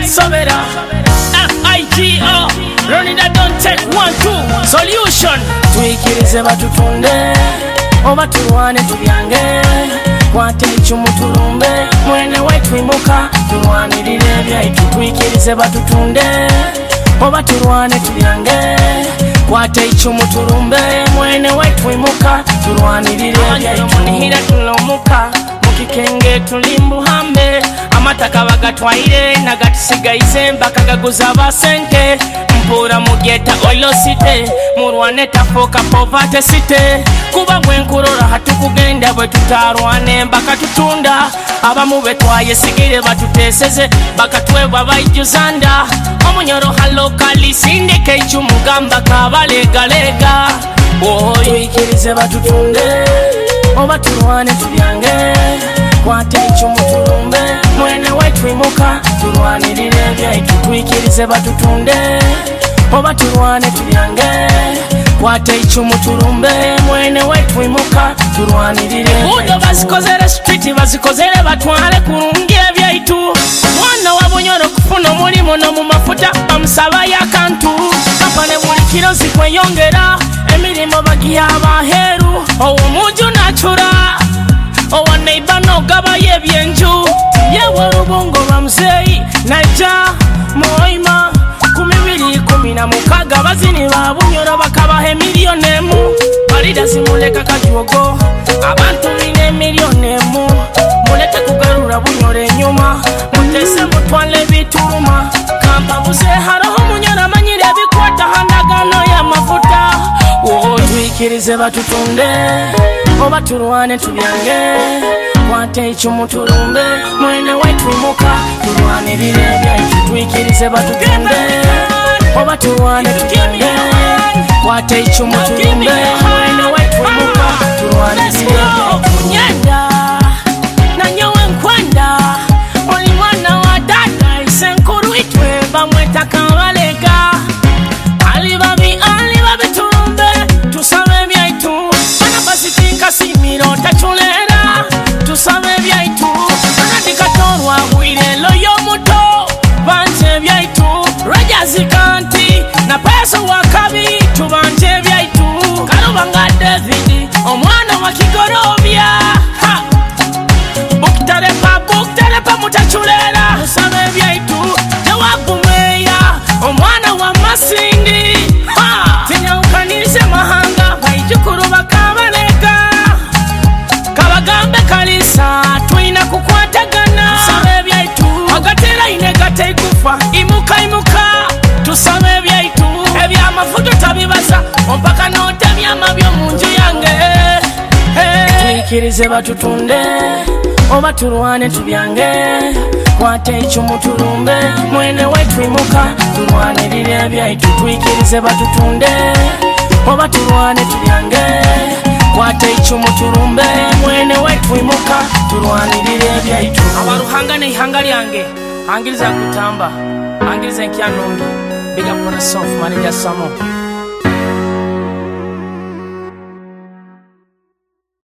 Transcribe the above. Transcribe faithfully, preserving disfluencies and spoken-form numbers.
Sobera F I G O Running that don't take one two Solution Tuikirize batutunde Oba turwane tubyange Kwate ichumu turumbe Mwene wetu imuka Turwanirire byaitu Tuikirize batutunde Oba turwane tubyange Kwate ichumu turumbe Mwene wetu imuka Turwanirire byaitu Munihira tulomuka Mukikenge tulimbu hambe Amataka bagatwaire Nagatisigaise mpaka gaguza basente Mpura mugeta oilosite Murwane tafoka povate site Kuba bwenkurora hatukugenda bwe tutarwane mpaka tutunda Abamu betwaye sigire batuteseze bakatwebwa bayijuzanda Omunyoro halokali sindike ichumugamba kabalegalega Tuikirize batutunde Oba turwane tubyange Kwate ichumu turumbe Mwene wetu imuka Turwanirire byaitu Tuikirize batutunde Oba turwane tubyange Kwate ichumu turumbe Mwene wetu imuka Turwanirire Udo bazikozere street bazikozere batwale kurungie byaitu Mwana wa Bunyoro kufuna mulimo no mu mafuta bamusaba yakantu Kapane buli kiro zikweyongera Emirimo bagiha abaheru Owo muju nachura Owa neighbor no gaba yebyenju Yewe rubongo bamzeyi Naija Moima Kumibiri kumina mukaga Bazini ba Bunyoro bakabahe milionemu Balida simuleka kajuogo Abantu bine milionemu Mulete kugarura Bunyoro enyuma Mutese mutwale bituma Kampa buse haraho Munyoro amanyire bikwata handagano ya mafuta Tuikirize batutunde Oba turwane tubyange Kwate ichumu turumbe Mwene wetu imuka Turwanirire byaitu Tuikirize batutunde Oba turwane tubyange Kwate ichumu turumbe Mwene wetu imuka Turwanirire byaitu Nyenda Na nyowe nkwenda Oli mwana wa dada Isenkuru itwe Bamweta kabalega Alibabi alibabi turumbe Tusabe byaitu Bana basitinka simiro tachulera Tusabe byaitu Bana dikatorwa huire loyo muto Banje byaitu Raja zikanti Na peso wakabi Tubanje byaitu Karubanga David Omwana wa Kigorobia Ha Buktarepa buktarepa mutachulera Tusabe byaitu Jawabu meya Omwana wa Masindi Ha Tinyankanise mahanga Baijukuru bakabalega Kabagambe kalisa Tuina kukwatagana Tusabe byaitu Agatera inegate kufa Imuka imuka Tusabe byaitu Ebya mafuto tabibaza Ompaka note byama byo munju yange Tuikirize batutunde Oba turwane tubyange Kwate ichumu turumbe Mwene wetu imuka Turwanirire byaitu Tuikirize batutunde Oba turwane tubyange Kwate ichumu turumbe Mwene wetu imuka Turwanirire byaitu Abaruhanga ne ihanga lyange Angiriza kutamba Angiriza nkyanungi Big up on the soft manager Samo